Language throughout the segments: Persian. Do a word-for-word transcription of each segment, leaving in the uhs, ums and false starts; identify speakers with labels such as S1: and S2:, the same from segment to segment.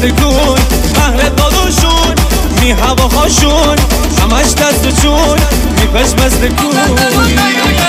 S1: کوی اهل داداشون می هوا خاشون همش دست و چون می پش مثل کوی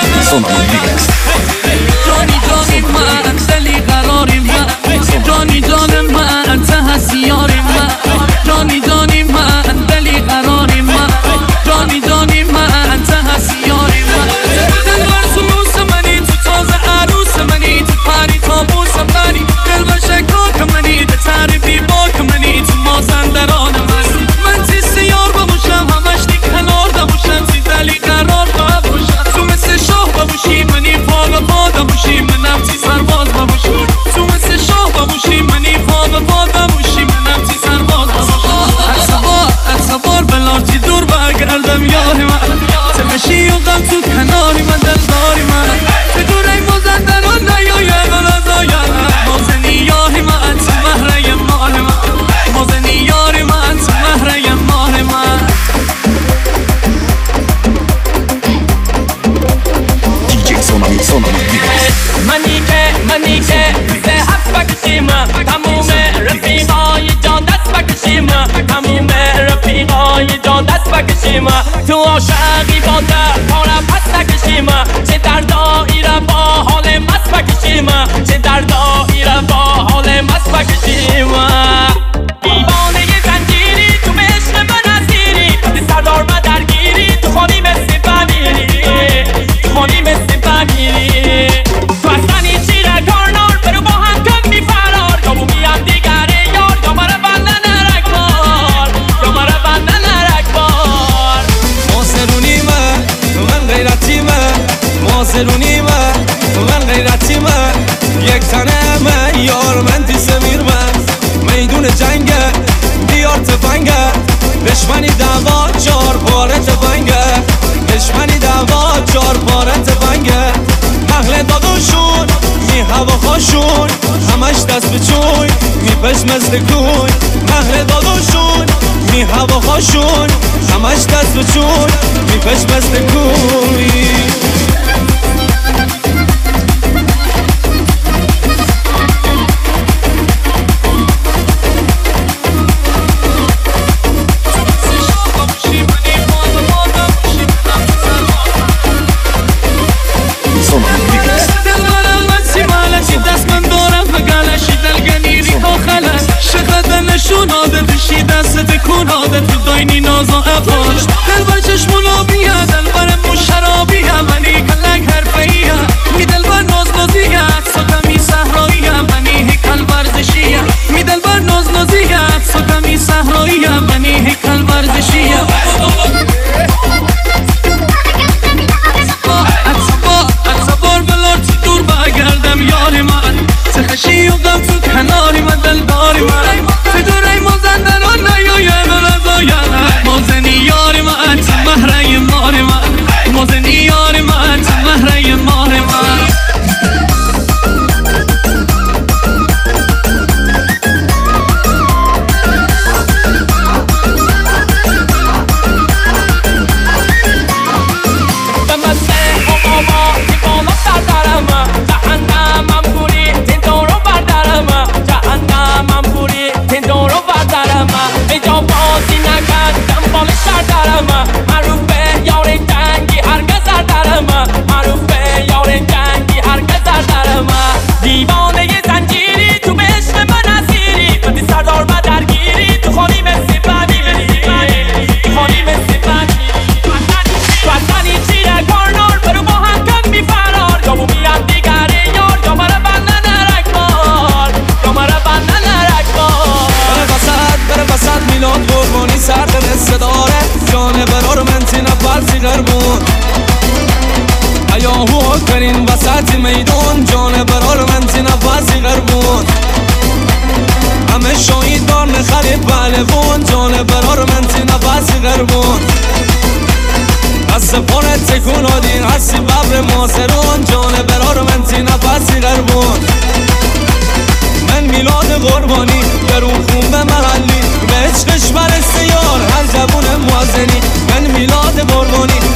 S2: جانی جانی من دلی قراری من جانی جان من انت هستیاری من جانی جانی من دلی قراری من جانی جانی من انت هستیاری من دل بر سلوس منی تو تازه عروس منی تو پری تابوس منی دل بر شکاک منی ده تعریفی باک منی تو مازندران من من تی سیار بموشم همش دی کنار دموشم تی دلی قرار بموشم تو مثل شاه بموشی منی پا به پا دموشی منم تی سرباز بموشی تو مثل شاه بموشی منی پا به پا دموشی منم تی سرباز بموشی اصبار اصبار بلارتی دور برگردم یاری من تمشی و غم تو کناری من دلداری من بدون ای مازندران نیاید و نزاید مازنی یاری من تو مهره ماه من مازنی یاری من تو مهره ماه من
S3: منی که منی که سه هفت بکشیم تموم رفیقای جان دست بکشیم تموم رفیقای جان دست بکشیم تو عاشقی با در پاره پس نکشیم چه در دایره با حال مست بکشیم چه در دایره با حال مست بکشیم دیوانه زنجیری تو عشق من اسیری سردار من درگیری تو خانی مثل فمیری تو خانی مثل فمیری تو اصلانی چیره کارنار برو با هم کم بی فرار یا بومیم دیگره یار یا مرا بندن رکبار یا مرا بندن رکبار
S1: ماسرونی من من غیرتی من ماسرونی من من غیرتی من یک تنه من یار من تی سمیر من میدون جنگه بیار تفنگه دشمنی دعوا چار پاره تفنگه دشمنی دعوا چار پاره تفنگه اهل داداشون می هوا خاشون همش دست به چوی می پش مثل کوی اهل داداشون می هوا خاشون همش دست به چوی می پش مثل کوی
S2: عادت تو داینی ناز و افاش دل بر چشمونا بیه دل بر مشرابیه منی کلک حرفیه می دل بر ناز نازیه سکمی صحراییه منی هیکل ورزشیه می دل بر ناز نازیه سکمی صحراییه منی هیکل ورزشیه اتصبار بلارتی دور برگردم یاری من تخشی و غم تو کناری من دلداری من فدور ای مازندران نیاید و نزاید مازنی یاری من تو مهره مار من مازنی یاری من تو مهره مار من
S3: معروف به یار جنگی هرگز سردرم معروف به یار جنگی هرگز سردرم دیوانه زنجیری تو عشق من اسیری تو سردار من درگیری تو خانی مثل فمیری تو خانی مثل فمیری تو اصلانی چیره کارنار برو با هم کم بی فرار یا بومیم دیگره یار یا مرا بندن رکبار یا مرا بندن رکبار
S1: بره وسط بره وسط میلاد قربانی سرد قصه داره جانه برار من تی نفرسی غربون ایاهو کرین وسط میدون جانه برار من تی نفرسی غربون همه شاید دار نخری پهلوون جانه برار من تی نفرسی غربون از سپانت تکون آدین هستی ببر ماسرون جانه برار من تی نفرسی غربون من میلاد قربانی درون خون به محلی به عشقش برسته یار هر جوون موازنی من میلاد قربانی